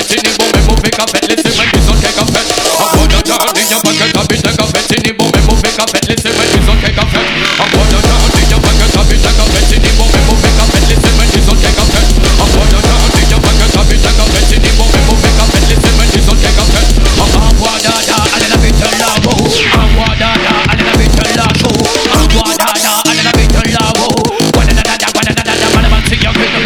Tiene bombe, move café, listen when this okay café. I'm gonna down in your pocket, I'll be the café. Tiene bombe, move café, listen when this okay café. I'm gonna down in your pocket, I'll be the café. Tiene bombe, move café, listen when this okay café. I'm gonna down in your pocket, I'll be the café. Tiene bombe, move café, listen when this okay café. Agua dada, a little bit of love. Agua dada, a little bit of love. Agua dada, a little bit of love. One another, see your rhythm.